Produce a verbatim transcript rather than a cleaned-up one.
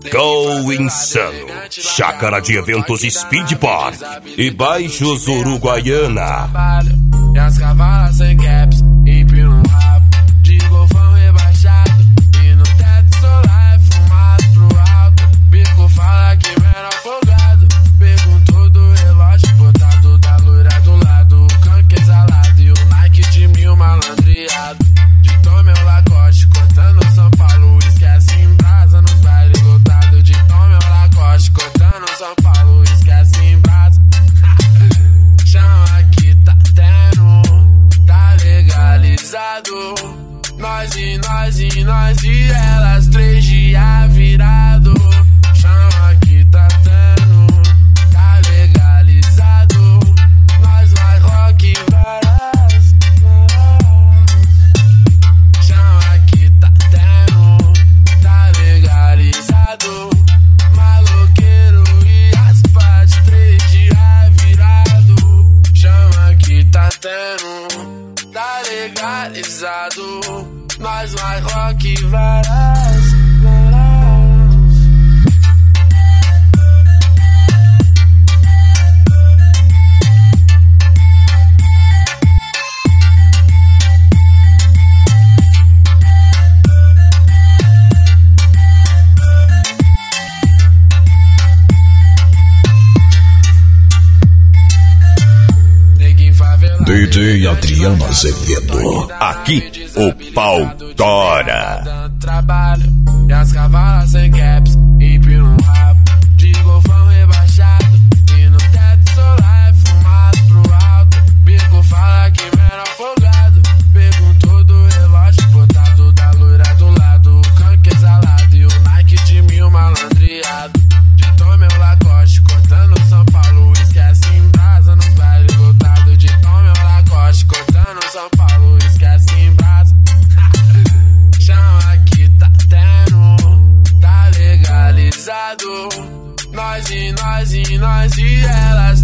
Go Insano, Chácara de Eventos Speed Park e Baixos Uruguaiana. E as cavalas sem caps, empino um rabo de golfão rebaixado. E no teto solar é fumado pro alto. Bico fala que era afogado. Perguntou do relógio botado da loira do lado. O canque exalado e o Nike de mil malandreado. De Tom meu Lacoste, cortando São Paulo. Esquece em brasa nos bailes lotados. De Tom meu Lacoste, cortando São Paulo. Esquece em brasa. Chama que tá tendo, tá legalizado. Nós e nós e nós e elas, três dias virado. Chama que tá tendo, tá legalizado. Nós vai rock varas. Chama que tá tendo, tá legalizado. Maloqueiro e as partes, três dias virado. Chama que tá tendo, tá legalizado. Nós vai rock varas, varas. D J Adriano Azevedo, aqui o pau tora. Trabalho e as cavalas sem caps, empino um rabo de golfão rebaixado. E no teto solar é fumado pro alto. Bico fala que era afogado. Perguntou do relógio botado da loira do lado. O canque exalado e o Nike de mil malandreado. De Tom meu Lacoste, cortando São Paulo. Esquece em brasa nos bailes lotados. De Tom meu Lacoste, cortando São Paulo. Esquece em brasa. Chama que tá tendo, tá legalizado. Nós e nós e nós e elas,